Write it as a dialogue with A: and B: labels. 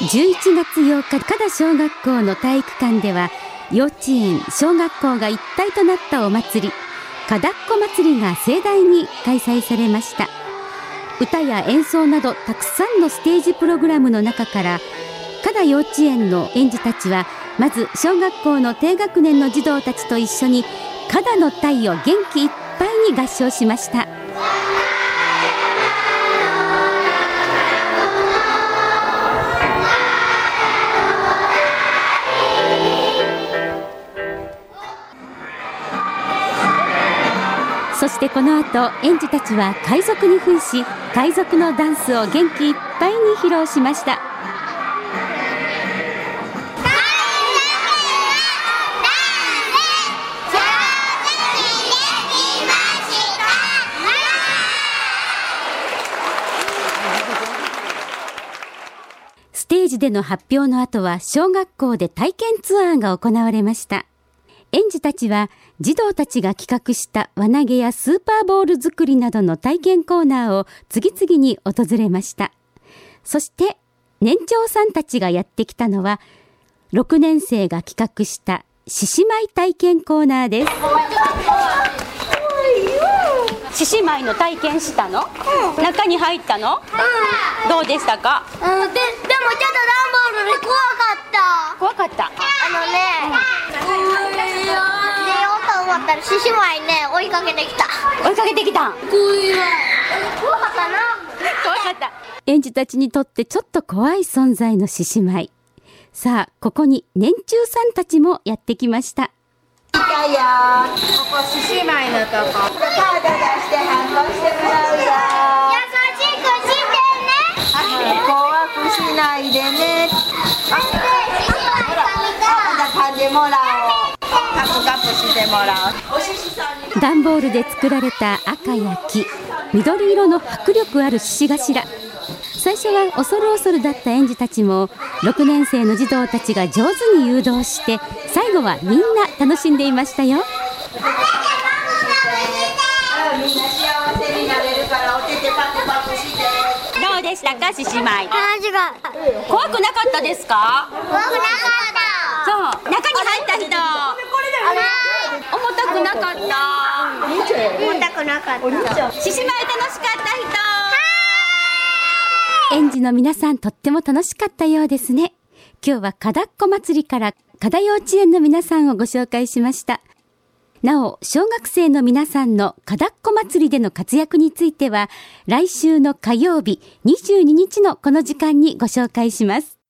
A: 11月8日、加田小学校の体育館では幼稚園、小学校が一体となったお祭り、加田っ子祭りが盛大に開催されました。歌や演奏などたくさんのステージプログラムの中から、加田幼稚園の園児たちはまず小学校の低学年の児童たちと一緒に加田の隊を元気いっぱいに合唱しました。そしてこの後、園児たちは海賊に扮し、海賊のダンスを元気いっぱいに披露しました。ステージでの発表の後は小学校で体験ツアーが行われました。園児たちは児童たちが企画した輪投げやスーパーボール作りなどの体験コーナーを次々に訪れました。そして年長さんたちがやってきたのは6年生が企画した獅子舞体験コーナーです。獅子舞の体験したの？中に入ったの？どうでしたか？
B: でもちょっと段ボールで怖かった。
A: 怖かった。
B: 出ようと思ったら獅子舞ね追いかけてきた。
A: 追いかけてきた。
B: 怖かったな。
A: 怖かった。園児たちにとってちょっと怖い存在の獅子舞。さあ、ここに年中さんたちもやってきました。
C: ここ獅子舞のとこ。カード出して反応してもらうよ。
B: 優しくしてね。
C: 怖くしないでね。噛んでもらおう。カプカプしてもらおう。
A: 段ボールで作られた赤や黄、緑色の迫力ある獅子頭。最初は恐る恐るだった園児たちも6年生の児童たちが上手に誘導して最後はみんな楽しんでいましたよ。
C: みんな幸せになれるからお手手パクパクして。
A: どうでしたか、獅子舞？
B: 怖
A: 怖くなかったですか？
B: くなかった。
A: そう、中に入った人重たくなかった。
B: 重たくなかった。
A: 獅子舞楽しかった人。園児の皆さん、とっても楽しかったようですね。今日は加田っ子祭りから加田幼稚園の皆さんをご紹介しました。なお、小学生の皆さんの加田っ子祭りでの活躍については来週の火曜日22日のこの時間にご紹介します。